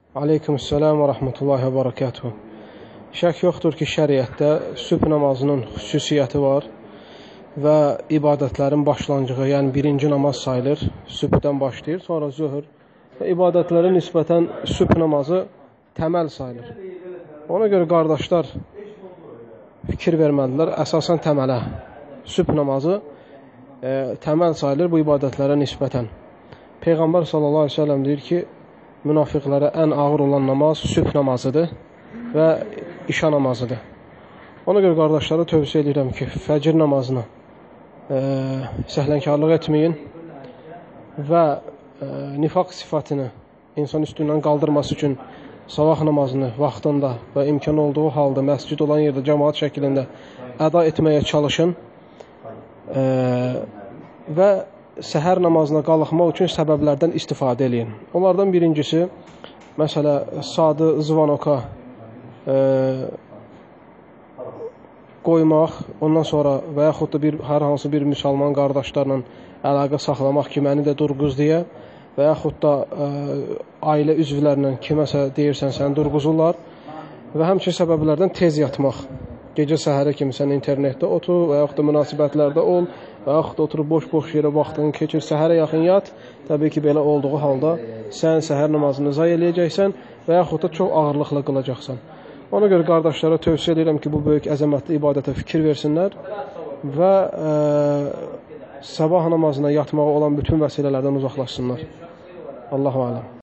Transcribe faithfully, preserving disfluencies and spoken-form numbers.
Aleykümselam və rəhmətullahi və barakatuhu. Şək yoxdur ki, şəriətdə sübh namazının xüsusiyyəti var və ibadətlərin başlanğıcı, yəni birinci namaz sayılır, sübhdən başlayır, sonra zöhr və ibadətlərə nisbətən sübh namazı təməl sayılır. Ona görə qardaşlar fikir vermədilər, əsasən təmələ. Sübh namazı e, təməl sayılır bu ibadətlərə nisbətən. Peyğəmbər sallallahu aleyhi ve sellem deyir ki, münafiqlərə ən ağır olan namaz sübh namazıdır və işa namazıdır. Ona görə qardaşlara tövsiyə edirəm ki, fəcr namazını e, səhlənkarlıq etməyin və e, nifaq sifatını insan üstündən qaldırması üçün sabah namazını vaxtında və imkan olduğu halda məscid olan yerdə cəmaat şəklində əda etməyə çalışın e, və səhər namazına qalxmaq üçün səbəblərdən istifadə edin. Onlardan birincisi, məsələ, sadı zvanoka e, qoymaq, ondan sonra və yaxud da bir, hər hansı bir müsəlman qardaşlarla əlaqə saxlamaq ki, məni də durquz deyə və yaxud da e, ailə üzvlərlə kiməsə deyirsən, səni durquzurlar və həmçinin səbəblərdən tez yatmaq. Gecə səhərə kimi sən internetdə otur və yaxud da münasibətlərdə ol və yaxud da oturub boş-boş yerə vaxtını keçir, səhərə yaxın yat. Təbii ki, belə olduğu halda sən səhər namazını zay eləyəcəksən və yaxud da çox ağırlıqla qılacaqsan. Ona görə qardaşlara tövsiyə edirəm ki, bu böyük əzəmətli ibadətə fikir versinlər və e, sabah namazına yatmağa olan bütün vəsilələrdən uzaqlaşsınlar. Allahu aləm.